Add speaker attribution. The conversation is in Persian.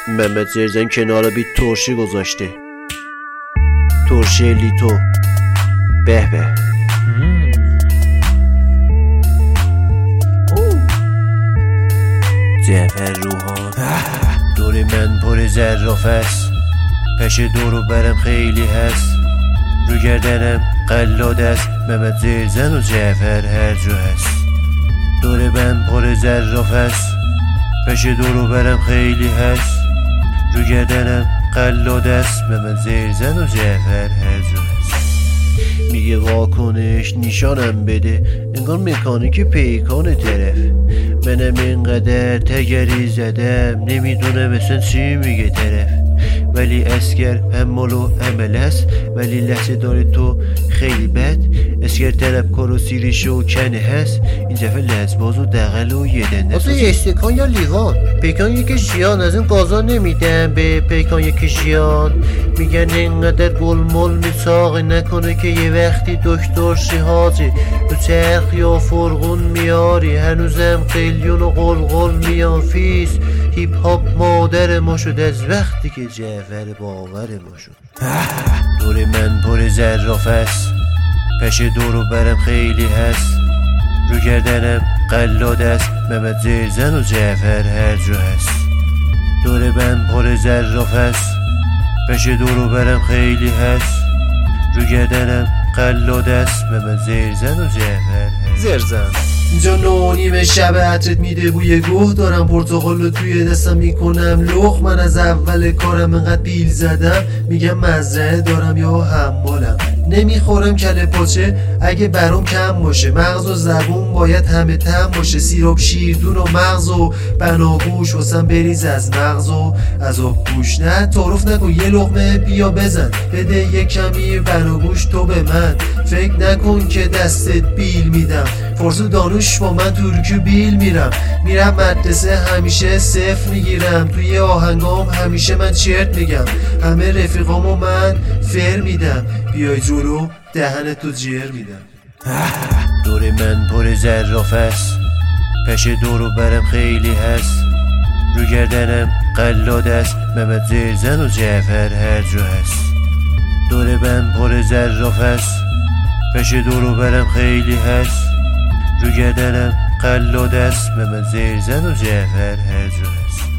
Speaker 1: محمد زرزن کنار بیت ترشی گذاشته. ترشی لیتو به به. جعفر روحان دور من پر زرافه است، پش دورو برم خیلی هست، رو گردنم قلاد است، محمد زرزن و جعفر هر جا هست. دور من پر زرافه است، پش دورو برم خیلی هست، رو گردنم قلاد است، محمد زرزن و جعفر هر جا هست. میگه واکنش نشانم بده، انگار مکانیک پیکان طرف. منم اینقدر تگری زدم، نمیدونم اصلا چی میگه طرف. ولی اسگر همال و عمل است، ولی لحظه داره تو خیلی بد. اسگر طرف کار و سیریش و کنه هست، این دفعه لحظباز و دقل و یه دنده است.
Speaker 2: یه استکان یا لیوان؟ پیکان یکی شیان، از این قازا نمیدم به پیکان یکی شیان. میگن اینقدر گلمول میساقه نکنه که یه وقتی دکتر شیحاجی تو چرخ یا فرغون میاری. هنوزم قلیون و قلقل میان فیس. هیپ هاپ مادر ما شد از وقتی که جعفر باور ما شد.
Speaker 1: دور من پر زرافه است، پش دورو برم خیلی هست، رو گردنم قلاد است، محمد زرزن و جعفر هر جا هست. دور من پر زرافه است، پش دورو برم خیلی هست، رو گردنم قلاد است، محمد زرزن و جعفر
Speaker 2: زرزن.
Speaker 3: اینجا 9:30 شب عطرت میده بوی گوه، دارم پرتقال رو توی دستم میکنم لخ. من از اول کارم انقدر بیل زدم، میگم مزرعه دارم یا حمالم. نمیخورم کله پاچه اگه برام کم باشه، مغز و زبون باید همه تم باشه. سیراب شیردون و مغز و بناگوش واسم بریز از مغز و از آبگوش. نه تعارف نکن یه لقمه بیا بزن، بده یه کمی بناگوش تو به من. فکر نکن که دستت بیل میدم، فارس و دانوش با من ترکیو بیل میرم مدرسه همیشه صفر میگیرم. توی آهنگام همیشه من چرت میگم، همه رفیقامو من فر میدم. بیای جلو دهنتو جر میدم.
Speaker 1: دور من پر زرافه است، پش دورو برم خیلی هست، رو گردنم قلاد است، محمد زرزن و جعفر هر جا هست. دور من پر زرافه است، پش دورو برم خیلی هست، رو گردنم قلاد است، محمد زرزن و جعفر هر جا هست.